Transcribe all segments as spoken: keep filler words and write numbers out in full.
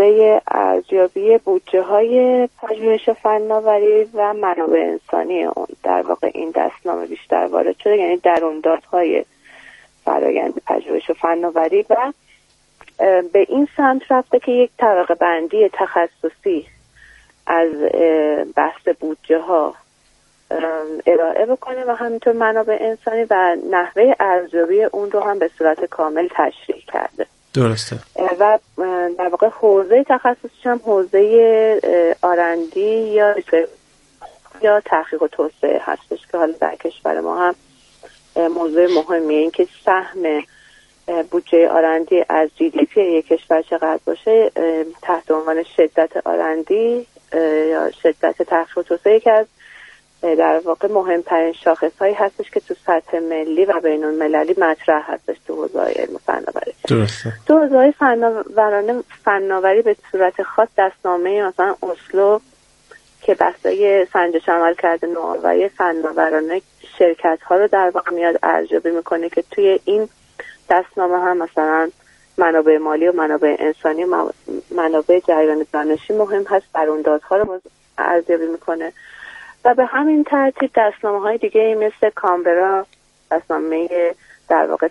حوزه ارزیابی بودجه های پژوهش فناوری و منابع انسانی اون در واقع این دستنامه بیشتر وارد شده، یعنی درون‌دادهای فرآیند پژوهش و فناوری و به این سمت رفته که یک طبقه بندی تخصصی از بحث بودجه ها ارائه بکنه و همینطور منابع انسانی و نحوه ارزیابی اون رو هم به صورت کامل تشریح کرده. درسته. و در واقع حوزه تخصصیش هم حوزه آرندی یا یا تحقیق و توسعه هستش که حالا در کشور ما هم موضوع مهمیه. این که سهم بودجه آرندی از جی دی پی یک کشور چقدر باشه تحت عنوان شدت آرندی یا شدت تحقیق و توسعه که از در واقع مهمترین شاخص هایی هستش که تو سطح ملی و بین المللی مطرح هستش تو حوزه علم فناوری. درسته. تو حوزه فناورانه فناوری به صورت خاص دستنامه مثلا اسلو که بحثای سنجش عمل کرده نوآوری فناورانه شرکت ها رو در واقع میاد ارزیابی میکنه که توی این دستنامه هم مثلا منابع مالی و منابع انسانی و منابع جریان دانشی مهم هست، درون‌دادها رو ارزیابی میکنه و به همین ترتیب دستنامه های دیگه مثل کامبرا، دستنامه در واقع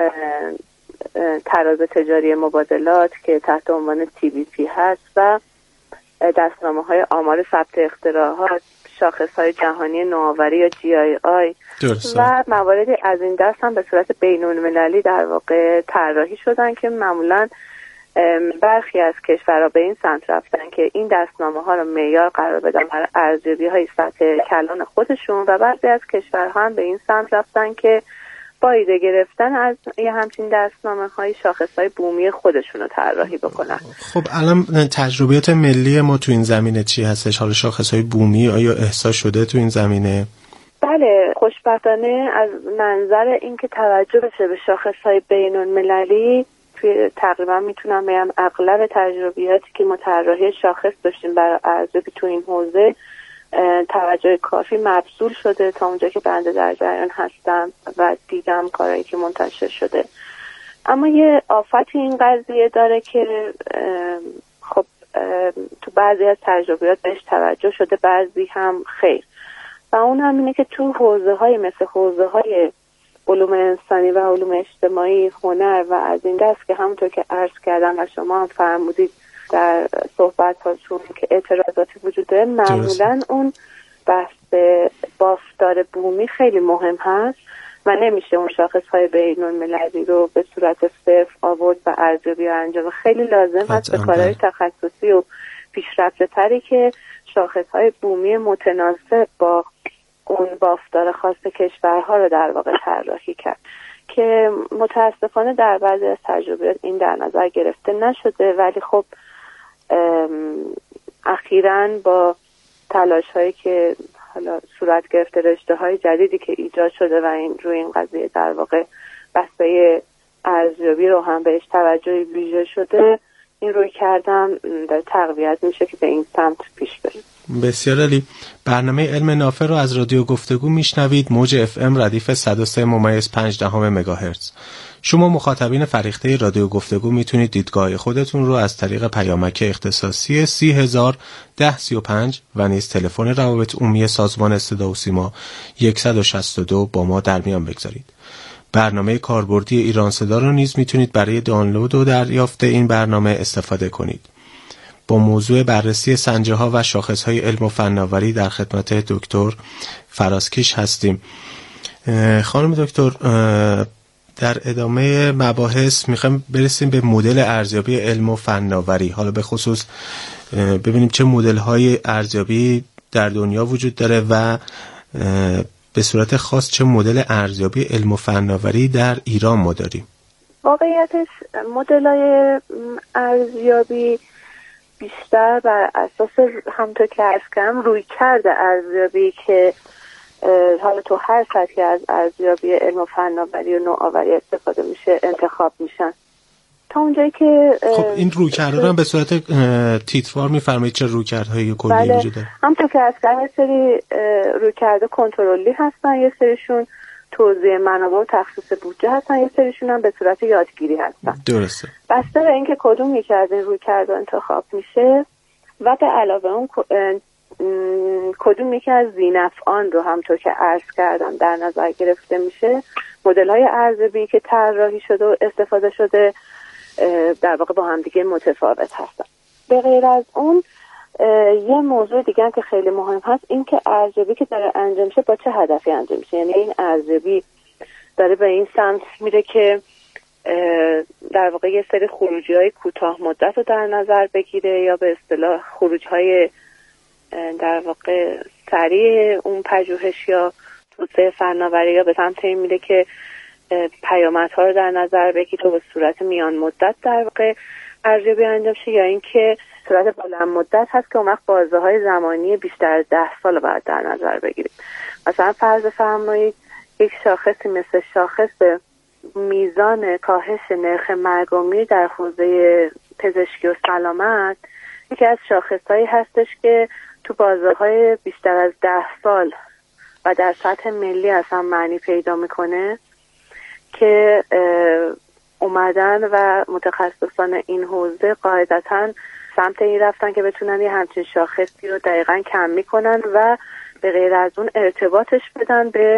تراز تجاری مبادلات که تحت عنوان تی بی پی هست و دستنامه های آمار ثبت اختراعات، شاخص های جهانی نوآوری یا جی آی آی و مواردی از این دست هم به صورت بین المللی در واقع طراحی شدن که معمولا برخی از کشورها به این سمت رفتن که این دستنامه ها رو معیار قرار بدن برای ارزیابی های سطح کلان خودشون و بعضی از کشورها هم به این سمت رفتن که با ایده گرفتن از یه همچین دستنامه های شاخص های بومی خودشون رو طراحی بکنن. خب الان تجربیات ملی ما تو این زمینه چی هستش؟ حالا شاخص های بومی آیا احساس شده تو این زمینه؟ بله، خوشبختانه از منظر اینکه توجه بشه به شاخص های بین المللی توی تقریبا میتونم بگم اغلب تجربیاتی که ما طراحی شاخص داشتیم برای ارزیابی تو این حوزه توجه کافی مبذول شده تا اونجا که بنده در جریان هستم و دیدم کارهایی که منتشر شده. اما یه آفتی این قضیه داره که خب تو بعضی از تجربیات بهش توجه شده، بعضی هم خیر، و اون هم اینه که تو حوزه های مثل حوزه های علوم انسانی و علوم اجتماعی، هنر و از این دست که همونطور که عرض کردم و شما هم فرمودید در صحبت هاتون که اعتراضاتی وجود داره، معمولا اون بحث بافتار بومی خیلی مهم هست و نمیشه اون شاخص های بین المللی رو به صورت صفر آورد و ارزیابی انجام. خیلی لازم هست به کارهای تخصصی و پیشرفته تری که شاخص های بومی متناسب با اون بافتار خاص کشورها رو در واقع طراحی کرد که متاسفانه در بعضی از تجربیات این در نظر گرفته نشده. ولی خب اخیراً با تلاش هایی که حالا صورت گرفته، رشته های جدیدی که ایجاد شده و این روی این قضیه در واقع بحث‌های ارزیابی رو هم بهش توجه ویژه شده، این روی کردم در تقویت میشه که به این سمت پیش بریم. بسیار عالی. برنامه علم نافع رو از رادیو گفتگو میشنوید، موج اف ام ردیف صد و سه ممیز پنج دهم مگاهرتز. شما مخاطبین فریخته رادیو گفتگو میتونید دیدگاه خودتون رو از طریق پیامک اختصاصی سی هزار ده سی و پنج و نیز تلفن روابط عمومی سازمان صدا و سیما صد و شصت و دو با ما در میان بگذارید. برنامه کاربردی ایران صدا رو نیز میتونید برای دانلود و دریافت این برنامه استفاده کنید. با موضوع بررسی سنجه ها و شاخص های علم و فناوری در خدمت دکتر فرازکیش هستیم. خانم دکتر، در ادامه مباحث میخوایم برسیم به مدل ارزیابی علم و فناوری. حالا به خصوص ببینیم چه مدل های ارزیابی در دنیا وجود داره و به صورت خاص چه مدل ارزیابی علم و فناوری در ایران ما داریم. واقعیتش مدل های ارزیابی بیشتر بر اساس همونطور که عرض کردم روی کرده ارزیابی که حالا تو هر سطحی از ارزیابی علم و فناوری و نوآوری استفاده میشه انتخاب میشن تا اونجایی که خب این رویکردها رو هم به صورت تیتروار میفرمایید چه رویکردهای کلی بله. وجود داره؟ همونطور که عرض کردم یه سری رویکرد کنترلی هستن، یه سریشون توزیع منابع و تخصیص بودجه هستن، یه سریشون هم به صورت یادگیری هستن. درسته. بسته به اینکه کدوم یکی از این رویکردها انتخاب میشه و به علاوه اون کدوم یکی از ذی‌نفعان رو همونطور که عرض کردم در نظر گرفته میشه، مدل‌های ارزیابی که طراحی شده و استفاده شده در واقع با هم دیگه متفاوت هستن. به غیر از اون یه موضوع دیگه هم که خیلی مهم هست این که ارزیابی که داره انجام میشه با چه هدفی انجام میشه. یعنی این ارزیابی داره به این سمت میره که در واقع یه سری خروجی‌های کوتاه مدت رو در نظر بگیره یا به اصطلاح خروج‌های در واقع سریع اون پژوهش یا توسعه فناوری یا به سمت این میره که پیامدها رو در نظر بگیره و به صورت میان مدت در واقع ارزیابی انجام شه، یا اینکه صورت بلند مدت هست که اون وقت بازه‌های زمانی بیشتر از ده سال باید در نظر بگیریم. مثلا فرض فرمایید یک شاخصی مثل شاخص میزان کاهش نرخ مرگ و میر در حوزه پزشکی و سلامت یکی از شاخصهایی هستش که تو بازه‌های بیشتر از ده سال و در سطح ملی اصلا معنی پیدا میکنه که اومدن و متخصصان این حوزه قاعدتاً سمت این رفتن که بتونن یه همچین شاخصی رو دقیقاً کم میکنن و به غیر از اون ارتباطش بدن به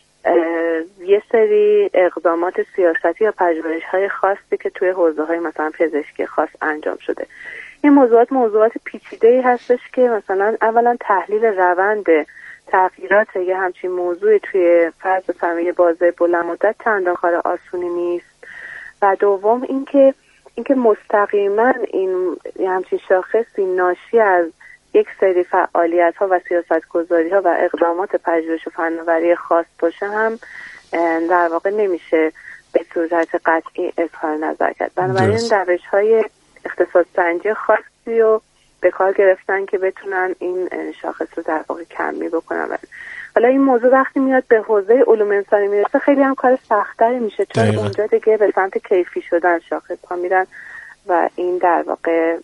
یه سری اقدامات سیاستی یا پژوهش‌های خاصی که توی حوزه‌های مثلا پزشکی خاص انجام شده. این موضوعات موضوعات پیچیده‌ای هستش که مثلا اولا تحلیل روند تغییرات یه همچین موضوعی توی فرض فرمایید بازه بلند مدت چندان کار آسونی نیست و دوم اینکه اینکه مستقیما این همچین شاخصی ناشی از یک سری فعالیت‌ها و سیاست‌گذاری‌ها و اقدامات پژوهش و فناوری خاص باشه هم در واقع نمیشه به صورت قطعی اظهار نظر کرد. بنابراین روش‌های اختصاص سنجی خاصی رو به کار گرفتن که بتونن این شاخص رو در واقع کمی بکنن. حالا این موضوع وقتی میاد به حوزه علوم انسانی میرسه خیلی هم کار سخت‌تری میشه، چون دقیقا. اونجا دیگه به سمت کیفی شدن شاخص‌ها میرن و این در واقع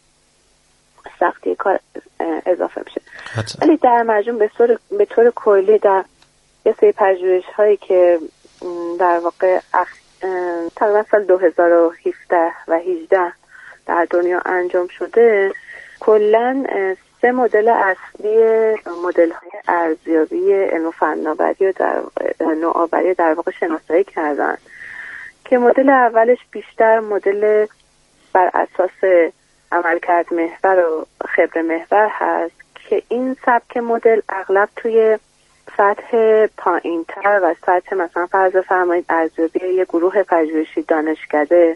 سختی کار اضافه میشه. ولی در مجموع به طور به طور کلی در یه سری پژوهش‌هایی که در واقع تقریبا سال دو هزار و هفده و هجده در دنیا انجام شده، کلاً سه مدل اصلی مدل‌های ارزیابی علم و فناوری و در نوآوری در واقع شناسایی کردن که مدل اولش بیشتر مدل بر اساس عملکرد محور و خبره محور هست که این سبک مدل اغلب توی سطح پایین‌تر و سطح مثلا فرض فرمایید ارزیابی یه گروه پژوهشی دانشکده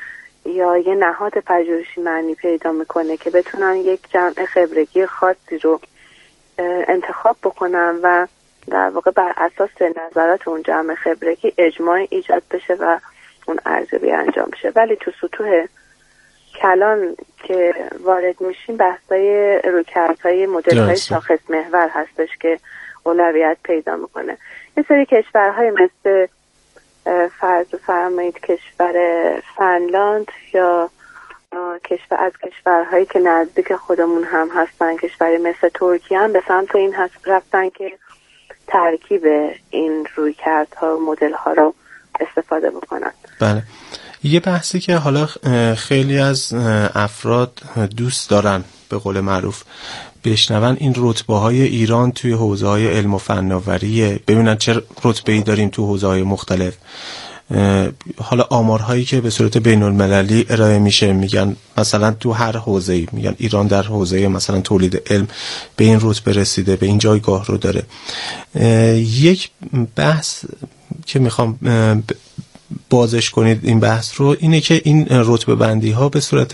یا یه نهاد پژوهشی معنی پیدا میکنه که بتونن یک جمع خبرگی خاصی رو انتخاب بکنن و در واقع بر اساس نظرات اون جمع خبرگی اجماع ایجاد بشه و اون ارزیابی انجام بشه. ولی تو سطوح کلان که وارد میشیم بحثای رویکردهای مدل‌های شاخص محور هستش که اولویت پیدا میکنه. یه سری کشورهای مثل فرض فرمایید کشور فنلاند یا کشور از کشورهایی که نزدیک خودمون هم هستن، کشوری مثل ترکیه هم به سمت این هست رفتن که ترکیب این رویکردها و مدل‌ها رو استفاده بکنن. بله. یه بحثی که حالا خیلی از افراد دوست دارن به قول معروف بشنون این رتبه‌های ایران توی حوزه‌های علم و فناوری، ببینن چه رتبه‌ای داریم تو حوزه‌های مختلف. حالا آمارهایی که به صورت بین‌المللی ارائه میشه میگن مثلا تو هر حوزه‌ای میگن ایران در حوزه مثلا تولید علم به این رتبه رسیده، به این جایگاه رو داره. یک بحث که میخوام بازش کنید این بحث رو اینه که این رتبه بندی ها به صورت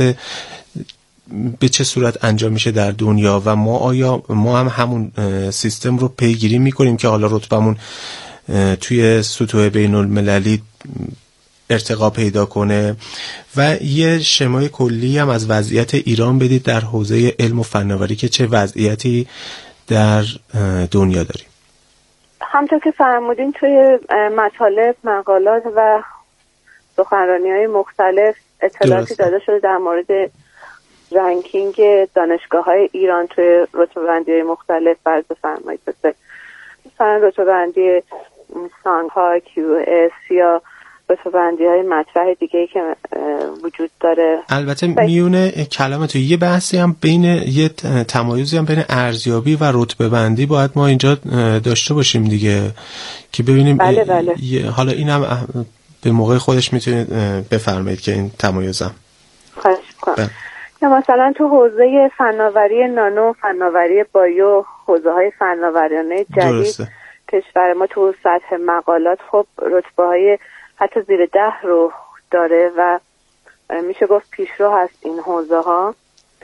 به چه صورت انجام میشه در دنیا و ما آیا ما هم همون سیستم رو پیگیری میکنیم که حالا رتبمون توی سطوح بین المللی ارتقا پیدا کنه و یه شمای کلی هم از وضعیت ایران بدید در حوزه علم و فناوری که چه وضعیتی در دنیا داریم. همونطور که فرمودین توی مطالب، مقالات و سخنرانی‌های مختلف اطلاعاتی داده شده در مورد رنکینگ دانشگاه‌های ایران توی رتبه‌بندی‌های مختلف. فرض فرمایید مثلا رتبه‌بندی سانگ ها، کیو اس یا رتبه‌بندی های مطرح دیگه که وجود داره. البته میونه کلام تو یه بحثی هم بین یه تمایزی هم بین ارزیابی و رتبه‌بندی باید ما اینجا داشته باشیم دیگه که ببینیم. بله بله. حالا اینم به موقع خودش میتونید بفرمایید که این تمایزم. خواهش می‌کنم. یا مثلا تو حوزه فناوری نانو، فناوری بایو، حوزه های فناوریانه جدید درسته. کشور ما تو سطح مقالات خب رتبه های حتی زیر ده رو داره و میشه گفت پیشرو هست این حوزه ها.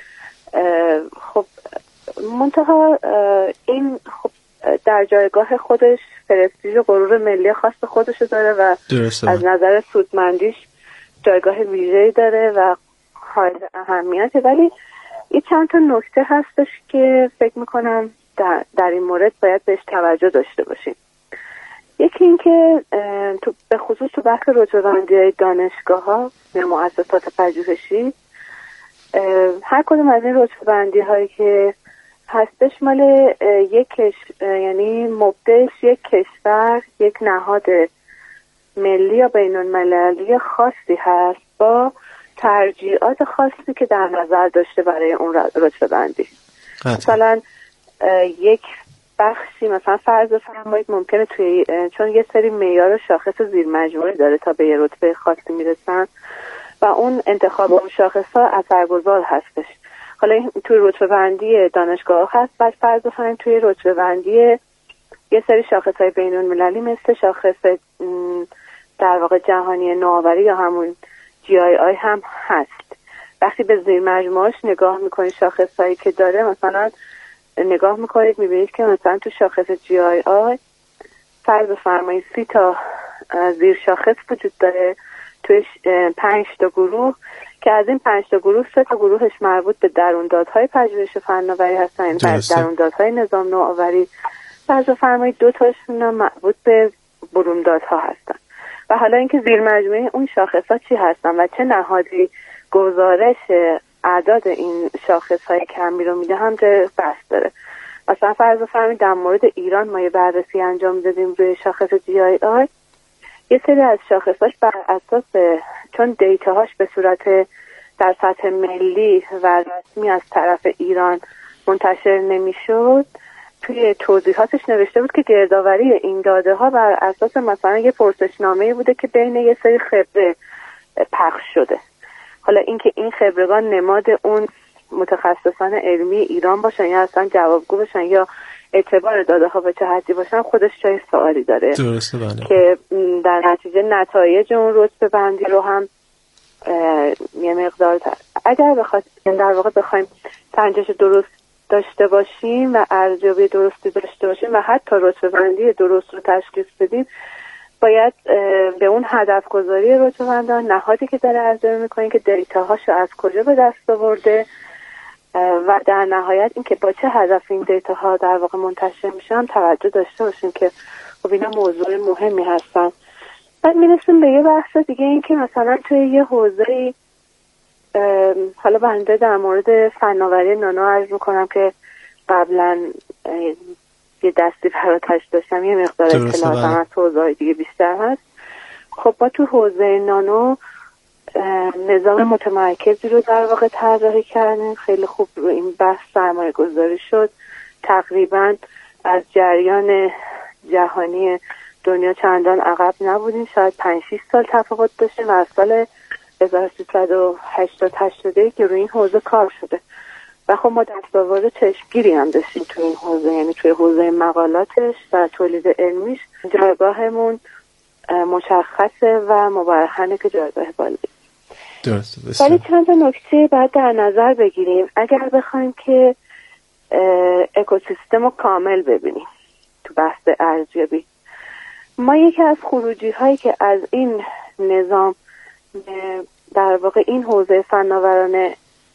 خب منتها این خب در جایگاه خودش پرستیژ و غرور ملی خاص خودش داره و درسته. از نظر سودمندیش جایگاه ویژه‌ای داره و حائز اهمیته، ولی این چند تا نکته هستش که فکر میکنم در, در این مورد باید بهش توجه داشته باشیم. یکی این که تو به خصوص تو بحث رتبه‌بندی‌های دانشگاه‌ها یا مؤسسات پژوهشی، هر کدوم از این رتبه‌بندی‌هایی که هستش مال یک کش... یعنی مبدعش یک کشور، یک نهاد ملی یا بین‌المللی خاصی هست با ترجیحات خاصی که در نظر داشته برای اون رتبه‌بندی. مثلا یک بخشی مثلا فرض فرمایید ممکنه توی چون یه سری معیار و شاخص زیر مجموعه داره تا به یه رتبه خاصی میرسن و اون انتخاب اون شاخص‌ها اثرگذار هستش. حالا این توی رتبه‌بندی دانشگاه هست، بعد فرض بفرمایید توی رتبه‌بندی یه سری شاخص‌های بین‌المللی مثل شاخص در واقع جهانی نوآوری یا همون جی آی آی هم هست. وقتی به زیر مجموعه‌اش نگاه میکنید شاخص‌هایی که داره، مثلا نگاه میکنید میبینید که مثلا تو شاخص جی آی آی فرض بفرمایید سی تا زیر شاخص وجود داره توی پنج تا گروه که از این پنج تا گروه سه تا گروهش مربوط به درون‌دادهای پژوهش فناوری هستن، یعنی درون‌دادهای نظام نوآوری. فرض بفرمایید دو تاشون مربوط به برون‌دادها هستن. و حالا اینکه زیر مجموعه اون شاخص‌ها چی هستن و چه نهادی گزارش اعداد این شاخص‌های کمی رو میده هم جای بحث داره. مثلا فرض بفرمایید در مورد ایران ما یه بررسی انجام دادیم روی شاخص جی آی آی. یه سری از شاخص‌هاش بر اساس چون دیتاهاش به صورت در سطح ملی و رسمی از طرف ایران منتشر نمیشد، توی توضیحاتش نوشته بود که گردآوری این داده ها بر اساس مثلا یه پرسشنامه‌ای بوده که بین یه سری خبره پخش شده. حالا اینکه این خبرگان نماد اون متخصصان علمی ایران باشن یا اصلا جوابگو باشن یا اعتبار داده ها به چه حدی باشن خودش جای سوالی داره. درسته بله. که در نتیجه نتایج اون رتبه بندی رو هم یه مقدار اگر بخواد در واقع بخوایم سنجش درست داشته باشیم و ارزیابی درستی داشته باشیم و حتی رتبه بندی درست رو تشخیص بدیم، باید به اون هدف گذاری رتبه بندان نهادی که داره ارزیابی میکنه که دیتاهاشو از کجا به دست آورده و در نهایت اینکه با چه هدف این دیتاها در واقع منتشر میشه هم توجه داشته باشیم که خب اینا موضوع مهمی هستن. بعد میرسیم به یه بحث دیگه، این که مثلا توی یه حوزه‌ای حالا بنده در مورد فناوری نانو عرض میکنم که قبلا یه دستی فراتش داشتم، یه مقدار اطلاعاتم از حوزه‌های دیگه بیشتر هست. خب ما تو حوزه نانو نظام متمرکزی رو در واقع طراحی کردیم. خیلی خوب رو این بحث سرمایه گذاری شد. تقریبا از جریان جهانی دنیا چندان عقب نبودیم، شاید پنج شش سال تفاوت داشتیم و از سال هزار و سیصد و هشتاد هشتاد که روی این حوزه کار شده و خب ما دستاورد چشمگیری هم داشتیم توی این حوزه، یعنی توی حوزه مقالاتش و تولید علمیش جایگاهمون مشخصه و مبرهنه که جایگاه بالایی. درسته. ولی چند تا نکته باید در نظر بگیریم اگر بخوایم که اکوسیستم رو کامل ببینیم تو بحث ارزیابی. ما یکی از خروجی هایی که از این نظام در واقع این حوزه فناورانه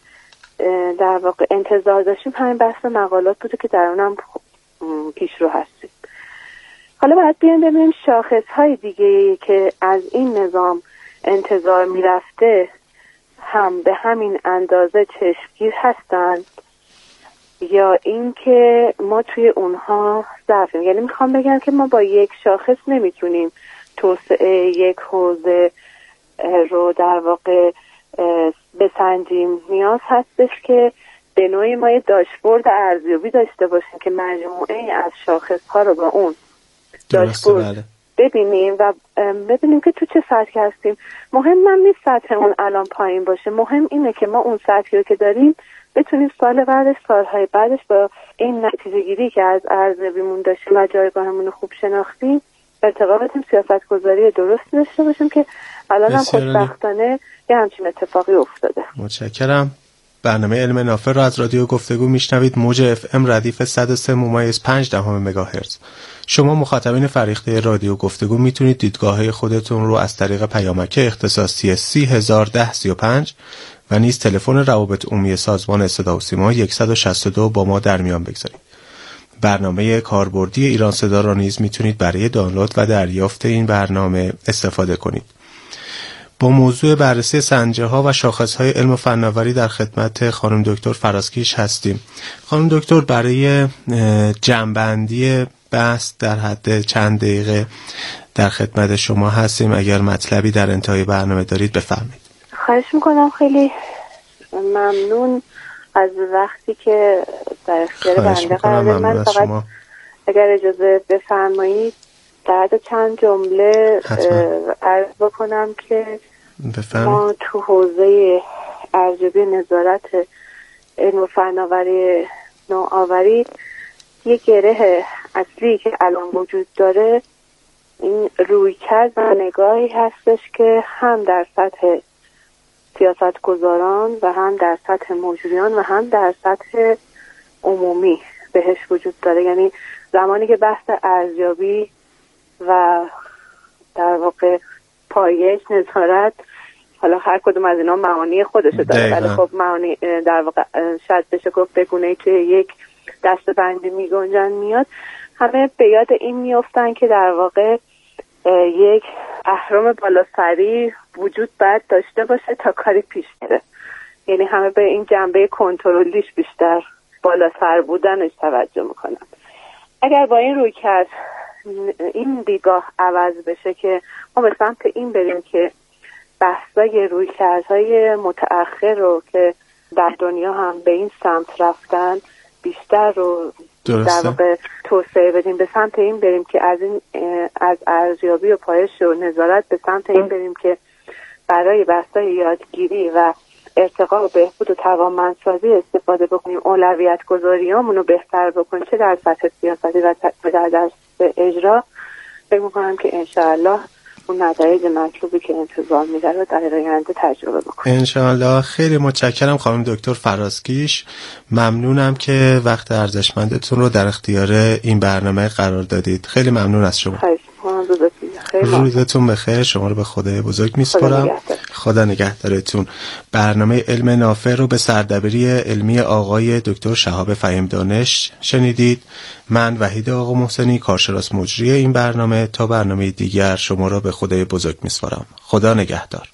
در واقع انتظار داشتیم همین بحث مقالات بوده که در اونم پیشرو هستیم. حالا باید بیایم ببینیم شاخص های دیگه که از این نظام انتظار میرفته هم به همین اندازه چشمگیر هستند یا اینکه ما توی اونها ضعفیم. یعنی میخوام بگم که ما با یک شاخص نمیتونیم توسعه یک حوزه رو در واقع بسنجیم. نیاز هستش که به نوعی ما یه داشبورد ارزیابی داشته باشیم که مجموعه از شاخص ها رو با اون داشبورد ببینیم و ببینیم که تو چه سطحی هستیم. مهم هم نیست سطحمون الان پایین باشه، مهم اینه که ما اون سطحی رو که داریم بتونیم سال بعدش، سالهای بعدش با این نتیجه گیری که از ارزیابیمون داشتیم و جایگاهمون رو خوب شناختیم ارتقا بدیم، سیاست گذاری درستی داشته باشیم که الان هم خوشبختانه یه همچین اتفاقی افتاده. متشکرم. برنامه علم نافع را از رادیو گفتگو میشنوید. موج اف ام ردیف صد و سه ممیز پنج دهم مگاهرتز. شما مخاطبین فریخته رادیو گفتگو میتونید دیدگاه خودتون رو از طریق پیامک اختصاصی سی هزار ده سی و پنج و نیز تلفن روابط عمومی سازمان صدا و سیما صد و شصت و دو با ما در میان بگذارید. برنامه کاربردی ایران صدا را نیز میتونید برای دانلود و دریافت این برنامه استفاده کنید. با موضوع بررسی سنجه ها و شاخص های علم و فناوری در خدمت خانم دکتر فراسکیش هستیم. خانم دکتر، برای جمع‌بندی بحث در حد چند دقیقه در خدمت شما هستیم. اگر مطلبی در انتهای برنامه دارید بفرمایید. خواهش میکنم. خیلی ممنون از وقتی که در اختیار بنده قرار دادید. من فقط شما. اگر اجازه بفرمایید در چند جمله عرض بکنم که بفرم. ما تو حوزه ارزیابی نظارت علم و فناوری نوآوری یک گره اصلی که الان وجود داره این رویکرد و نگاهی هستش که هم در سطح سیاستگزاران و هم در سطح مجریان و هم در سطح عمومی بهش وجود داره. یعنی زمانی که بحث ارزیابی و در واقع پایش، نظارت، حالا هر کدوم از اینا معانی خودشو داره، ولی خب معانی در واقع شاید بشه گفت بگونه که یک دسته‌بندی میگنجن میاد، همه به یاد این میافتن که در واقع یک اهرم بالاسری وجود باید داشته باشه تا کاری پیش بره. یعنی همه به این جنبه کنترلیش بیشتر بالاسر بودنش توجه میکنن. اگر با این روی کرد این دیگاه عوض بشه که ما به سمت این بریم که بحثای رویکردهای متأخر رو که در دنیا هم به این سمت رفتن بیشتر رو در واقع توسعه بدیم، به سمت این بریم که از این از ارزیابی و پایش و نظارت به سمت این بریم که برای بحثای یادگیری و ارتقا و بهبود و توانمندسازی استفاده بکنیم، اولویت گذاریامون رو بهتر بکنیم، چه در سطح سیاستی و در دست اجرا. فکر می‌کنم که انشاءالله اون نتایج مطلوبی که انتظار می‌ره رو در آینده تجربه بکنیم. انشاءالله. خیلی متشکرم خانم دکتر فراسکیش. ممنونم که وقت ارزشمندتون رو در اختیار این برنامه قرار دادید. خیلی ممنون از شما. روزتون بخیر. شما رو به خدای بزرگ میسپارم. خدا نگهدارتون. برنامه علم نافع رو به سردبیری علمی آقای دکتر شهاب فهیم دانش شنیدید. من وحید آقا محسنی، کارشناس مجری این برنامه، تا برنامه دیگر شما رو به خدای بزرگ میسپارم. خدا نگهدار.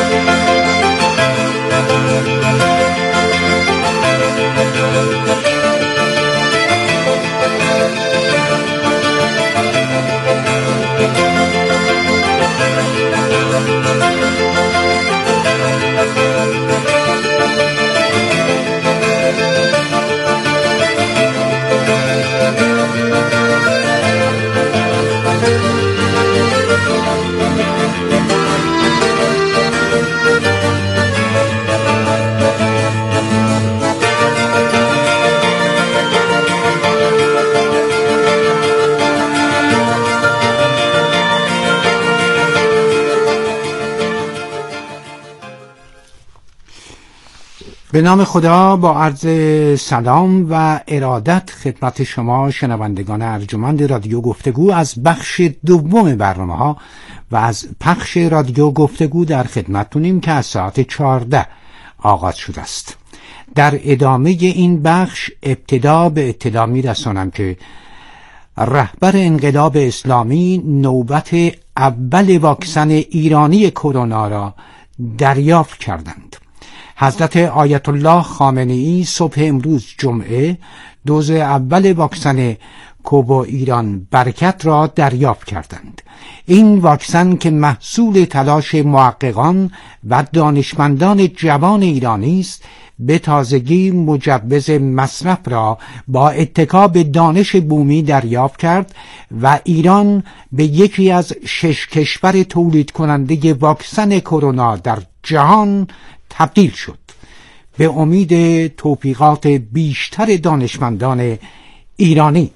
به نام خدا، با عرض سلام و ارادت خدمت شما شنوندگان ارجمند رادیو گفتگو از بخش دوم برنامه ها و از پخش رادیو گفتگو در خدمتتونیم که از ساعت چهارده آغاز شده است. در ادامه این بخش ابتدا به اطلاع می‌رسانم که رهبر انقلاب اسلامی نوبت اول واکسن ایرانی کرونا را دریافت کردند. حضرت آیت الله خامنه‌ای صبح امروز جمعه دوز اول واکسن کوبا ایران برکت را دریافت کردند. این واکسن که محصول تلاش محققان و دانشمندان جوان ایرانی است، به تازگی مجوز مصرف را با اتکا به دانش بومی دریافت کرد و ایران به یکی از شش کشور تولید کننده واکسن کرونا در جهان تبدیل شد. به امید توفیقات بیشتر دانشمندان ایرانی.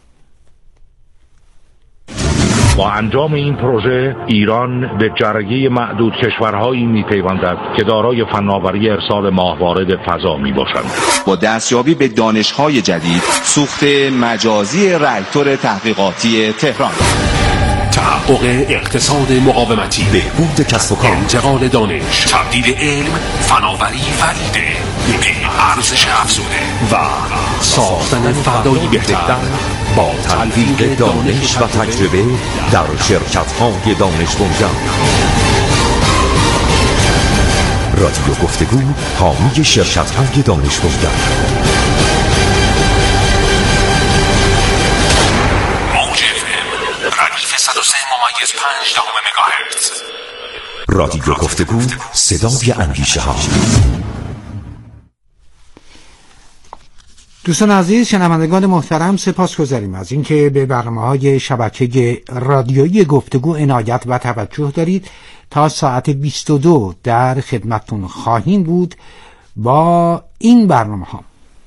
با انجام این پروژه ایران به جرگه معدود کشورهایی می‌پیوندد که دارای فناوری ارسال ماهوارد فضا میباشند. با دستیابی به دانش‌های جدید، سوخت مجازی راکتور تحقیقاتی تهران، تحقق اقتصاد مقاومتی، بهبود کسب و کار، انتقال دانش، تبدیل علم، فناوری و ایده به ارزش افزوده و ساختن فردایی بهتر با تلفیق دانش و تجربه در شرکت‌های دانش بنیان. رادیو گفتگو، حامی شرکت‌های دانش بنیان. صد و سه ممیز پنج دهم مگاهرتز. رادیو گفتگو، صدای اندیشه ها. دوستان عزیز، شنوندگان محترم، سپاسگزاریم از اینکه به برنامه‌های شبکه رادیویی گفتگو عنایت و توجه دارید. تا ساعت بیست و دو در خدمتتون خواهیم بود با این برنامه‌ها.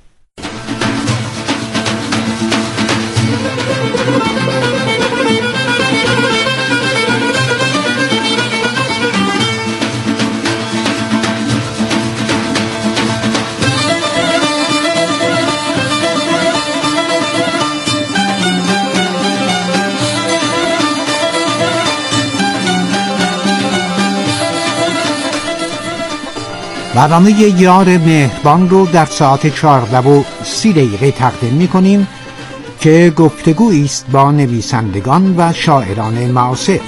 برنامه یار مهربان رو در ساعت چهارده و سی دقیقه تقدیم می کنیم که گفتگویی است با نویسندگان و شاعران معاصر.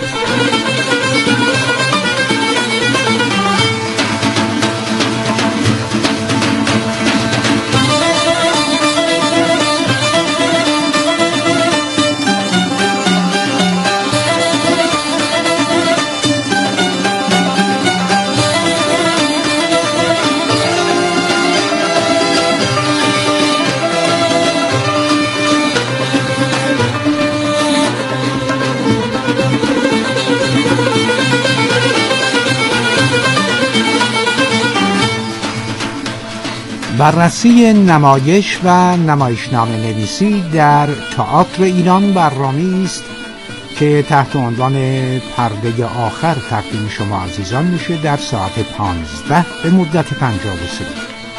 بررسی نمایش و نمایشنامه نویسی در تئاتر ایران برنامه‌ای است که تحت عنوان پرده آخر تقدیم شما عزیزان میشه در ساعت پانزده به مدت پنجاه و سه.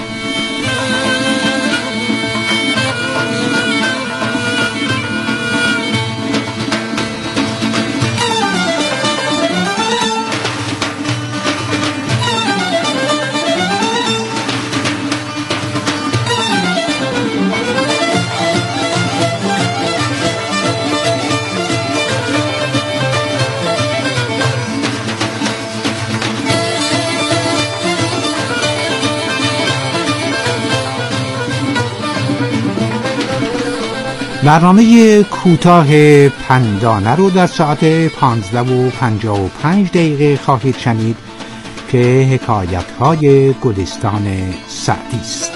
برنامه کوتاه پندانه رو در ساعت پانزده و پنجاه و پنج دقیقه خواهید شنید که حکایت‌های گلستان سعدی است.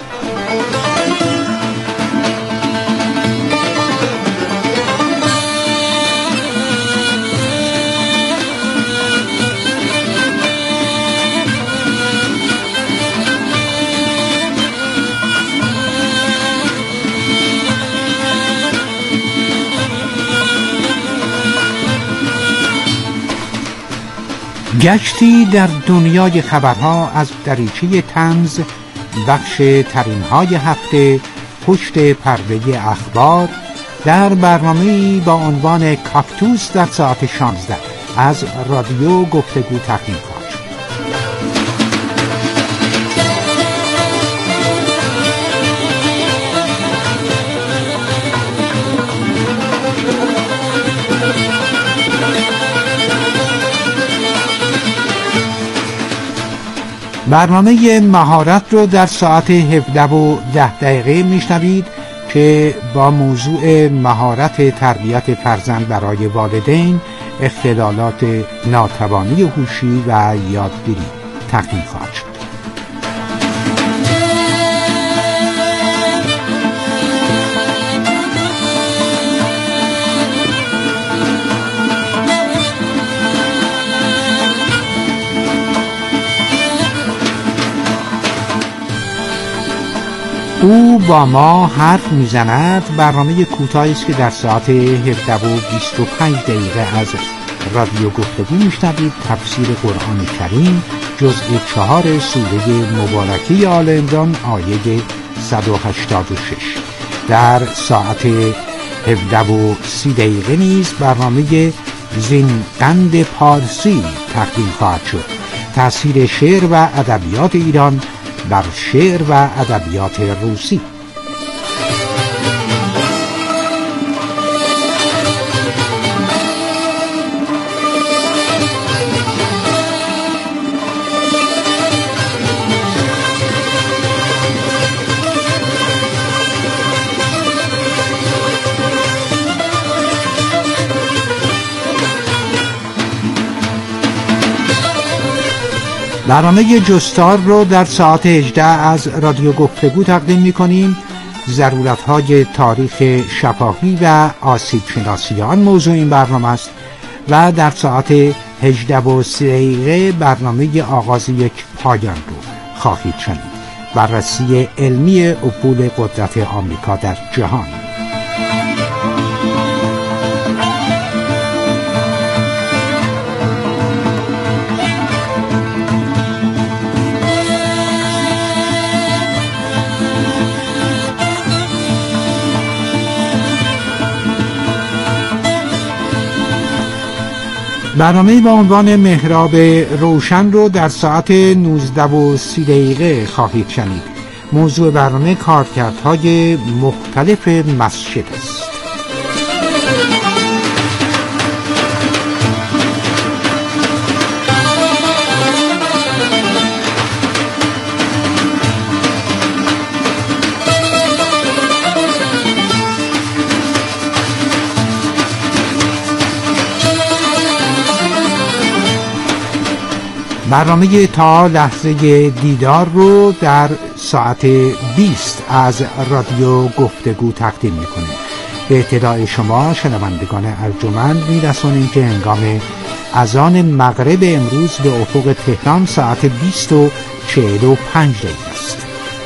گشتی در دنیای خبرها از دریچه طنز، بخش ترین‌های هفته، پشت پرده اخبار، در برنامه‌ای با عنوان کاکتوس در ساعت شانزده از رادیو گفتگو تقدیم خواهد شد. برنامه مهارت رو در ساعت هفده و ده دقیقه میشنوید که با موضوع مهارت تربیت فرزند برای والدین، اختلالات ناتوانی هوشی و یادگیری تقدیم خواهد شد. او با ما حرف میزند برنامه کوتاهی است که در ساعت هفده و بیست و پنج دقیقه از رادیو گفتگو میشنوید. تفسیر قرآن کریم جزء چهار سوره مبارکه آل عمران آیه صد و هشتاد و شش. در ساعت هفده و سی دقیقه نیز برنامه زینقند پارسی تقدیم خواهد شد. تأثیر شعر و ادبیات ایران بر شعر و ادبیات روسی. برنامه جستار رو در ساعت هجده از رادیو گفتگو تقدیم می‌کنیم. ضرورت‌های تاریخ شفاهی و آسیب شناسی آن موضوع این برنامه است و در ساعت هجده و سی دقیقه برنامه آغاز یک پایان رو خواهید شنید. بررسی علمی افول قدرت آمریکا در جهان. برنامه با عنوان محراب روشن رو در ساعت نوزده و سی دقیقه خواهید شنید. موضوع برنامه کارکردهای مختلف مسجد است. برنامه تا لحظه دیدار رو در ساعت بیست از رادیو گفتگو تقدیم میکنیم. به اطلاع شما شنوندگان ارجمند میرسونیم که هنگام اذان مغرب امروز به افق تهران ساعت بیست و چهل و پنج دقیقه است.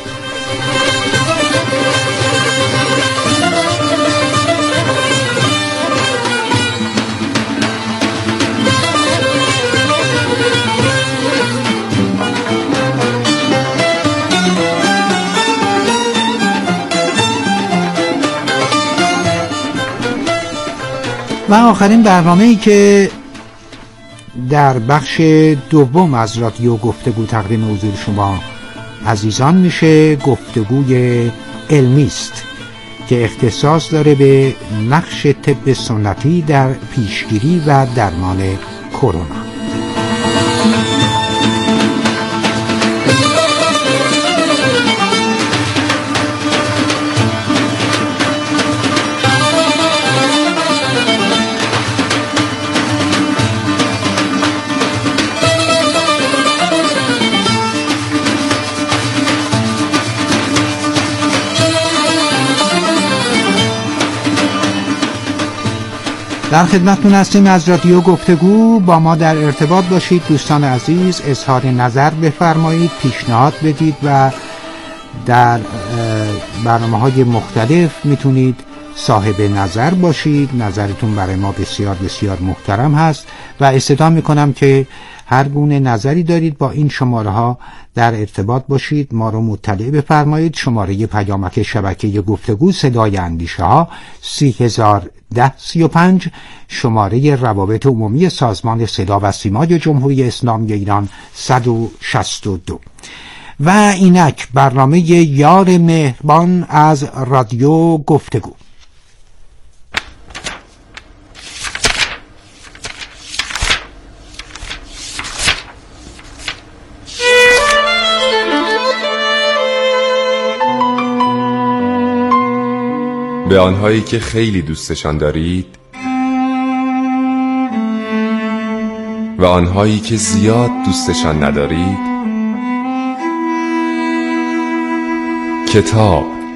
و آخرین برنامه‌ای که در بخش دوم از رادیو گفتگو تقدیم حضور شما عزیزان میشه گفتگوی علمی است که اختصاص داره به نقش طب سنتی در پیشگیری و درمان کرونا. در خدمتتون هستیم از رادیو گفتگو. با ما در ارتباط باشید دوستان عزیز، اظهار نظر بفرمایید، پیشنهاد بدید و در برنامه‌های مختلف میتونید صاحب نظر باشید. نظرتون برای ما بسیار بسیار محترم هست و استدعا میکنم که هر گونه نظری دارید با این شماره ها در ارتباط باشید، ما رو مطلع بفرمایید. شماره پیامک شبکه گفتگو صدای اندیشه ها سی هزار ده سی و پنج، شماره روابط عمومی سازمان صدا و سیمای جمهوری اسلامی ایران صد و شصت و دو. و اینک برنامه یار مهربان از رادیو گفتگو. به آنهایی که خیلی دوستشان دارید و آنهایی که زیاد دوستشان ندارید. کتاب